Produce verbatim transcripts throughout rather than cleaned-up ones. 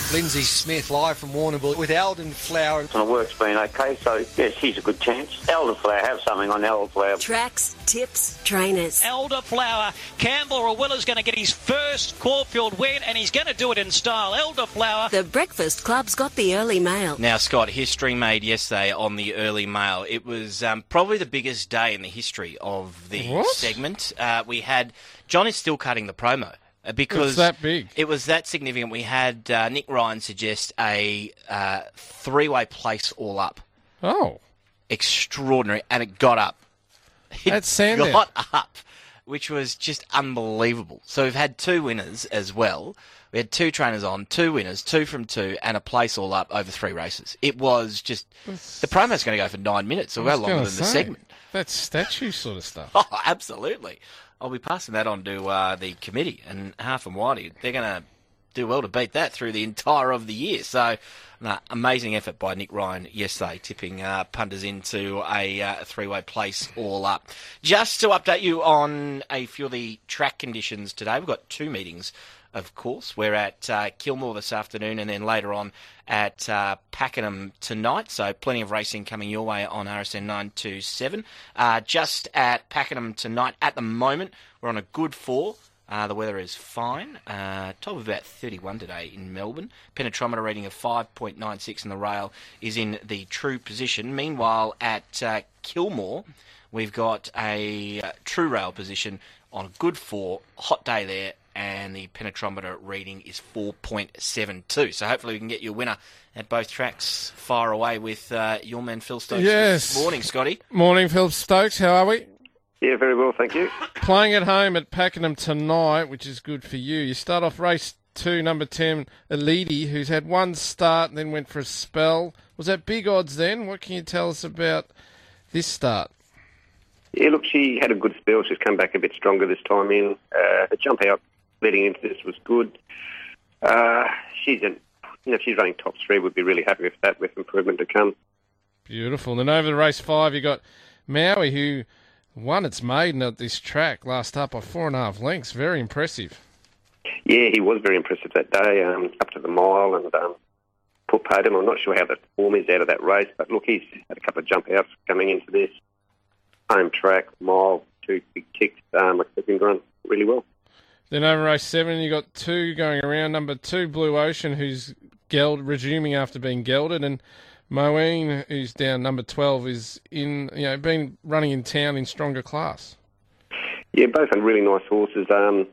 Lindsay Smith live from Warrnambool with Elderflower. The work's been okay, so yes, she's a good chance. Elderflower, have something on Elderflower. Tracks, tips, trainers. Elderflower. Campbell Rawiller's going to get his first Caulfield win, and he's going to do it in style. Elderflower. The Breakfast Club's got the early mail. Now, Scott, history made yesterday on the early mail. It was um, probably the biggest day in the history of the What? segment. Uh, we had John is still cutting the promo. Because It's that big. It was that significant. We had uh, Nick Ryan suggest a uh, three-way place all up. Oh. Extraordinary. And it got up. It At Sandown. got up, which was just unbelievable. So we've had two winners as well. We had two trainers on, two winners, two from two, and a place all up over three races. It was just... The promo's going to go for nine minutes, or I go was longer gonna than the say, segment. That's statue sort of stuff. Oh, absolutely. I'll be passing that on to uh, the committee, and Half and Whitey, they're going to do well to beat that through the entire of the year. So, no, amazing effort by Nick Ryan yesterday, tipping uh, punters into a uh, three-way place all up. Just to update you on a few of the track conditions today, we've got two meetings, of course. We're at uh, Kilmore this afternoon, and then later on at uh, Pakenham tonight. So plenty of racing coming your way on R S N nine twenty-seven. Uh, just at Pakenham tonight, at the moment, we're on a good four. Uh, the weather is fine. Uh, top of about thirty-one today in Melbourne. Penetrometer reading of five point nine six, and the rail is in the true position. Meanwhile, at uh, Kilmore, we've got a uh, true rail position on a good four. Hot day there, and the penetrometer reading is four point seven two. So hopefully we can get you a winner at both tracks. Far away with uh, your man Phil Stokes Yes. this morning, Scotty. Morning, Phil Stokes. How are we? Yeah, very well, thank you. Playing at home at Pakenham tonight, which is good for you. You start off race two, number ten, Elidi, who's had one start and then went for a spell. Was that big odds then? What can you tell us about this start? Yeah, look, she had a good spell. She's come back a bit stronger this time in. Uh, the jump out leading into this was good. Uh, she's in, you know, if she's running top three, we'd be really happy with that, with improvement to come. Beautiful. Then over to race five, you got Maui, who won its maiden at this track last up by four and a half lengths. Very impressive. Yeah, he was very impressive that day, um, up to the mile, and um, put paid him. I'm not sure how the form is out of that race, but look, he's had a couple of jump outs coming into this. Home track, mile, two big ticks. Um, I think he can run really well. Then over race seven, you got two going around. Number two, Blue Ocean, who's geld, resuming after being gelded, and Moeen, who's down number twelve, is in, you know, been running in town in stronger class. Yeah, both are really nice horses. Um,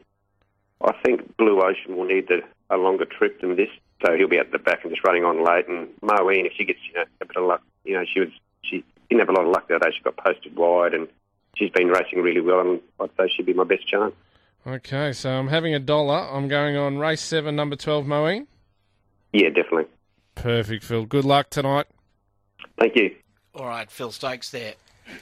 I think Blue Ocean will need the, a longer trip than this, so he'll be at the back and just running on late. And Moeen, if she gets, you know, a bit of luck, you know, she was she didn't have a lot of luck the other day. She got posted wide, and she's been racing really well, and I'd say she'd be my best chance. Okay, so I'm having a dollar. I'm going on race seven, number twelve, Moeen. Yeah, definitely. Perfect, Phil. Good luck tonight. Thank you. All right, Phil Stokes there.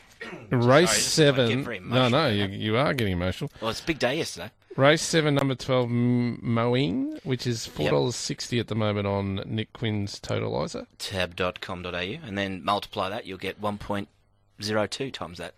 Race Sorry, seven. getting very No, emotional no, now. you, you are getting emotional. Well, it's a big day yesterday. Race seven, number twelve, M- Moeen, which is four dollars sixty Yep. at the moment on Nick Quinn's Totalizer. tab dot com dot a u, and then multiply that, you'll get one point zero two times that.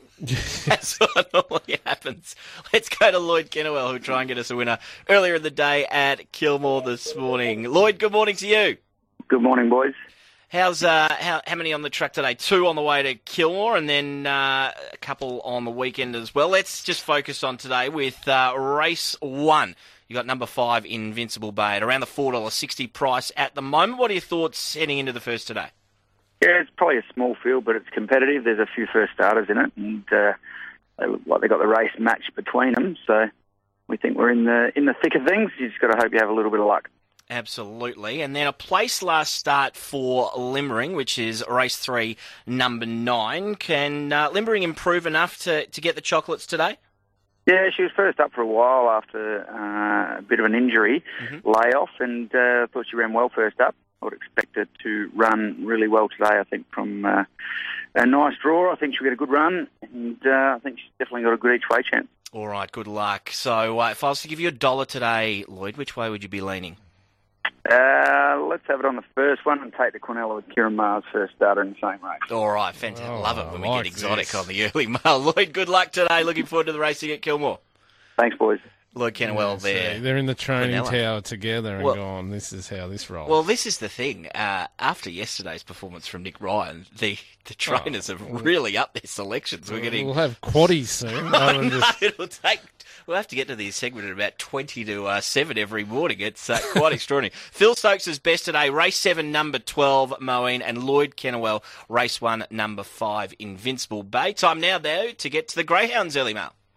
That's what normally happens. Let's go to Lloyd Kennewell, who'll try and get us a winner earlier in the day at Kilmore this morning. Lloyd, good morning to you. Good morning, boys. How's uh, how how many on the track today? Two on the way to Kilmore, and then uh, a couple on the weekend as well. Let's just focus on today with uh, race one. You got number five, Invincible Bay, at around the four dollars sixty price at the moment. What are your thoughts heading into the first today? Yeah, it's probably a small field, but it's competitive. There's a few first starters in it, and uh, they look like they got the race match between them. So we think we're in the in the thick of things. You just got to hope you have a little bit of luck. Absolutely. And then a place last start for Limbering, which is race three, number nine. Can uh, Limbering improve enough to, to get the chocolates today? Yeah, she was first up for a while after uh, a bit of an injury Mm-hmm. layoff, and uh, thought she ran well first up. I would expect her to run really well today, I think, from uh, a nice draw. I think she'll get a good run, and uh, I think she's definitely got a good each-way chance. All right, good luck. So uh, if I was to give you a dollar today, Lloyd, which way would you be leaning? Uh, let's have it on the first one and take the Cornella with Kieran Mars first starter in the same race. All right, fantastic. Oh, Love it when we like get exotic this. on the early mail. Lloyd, good luck today. Looking forward to the racing at Kilmore. Thanks, boys. Lloyd Kennewell Yeah, there. so they're in the training Vanilla. tower together and Well- gone, this is how this rolls. Well, this is the thing. Uh, after yesterday's performance from Nick Ryan, the, the trainers have really upped their selections. We're getting... We'll have quaddies soon. rather than No, just- it'll take... We'll have to get to the segment at about twenty to uh, seven every morning. It's uh, quite extraordinary. Phil Stokes is best today. Race seven, number twelve, Moeen, and Lloyd Kennewell, race one, number five, Invincible Bay. Time now, though, to get to the Greyhounds early mail.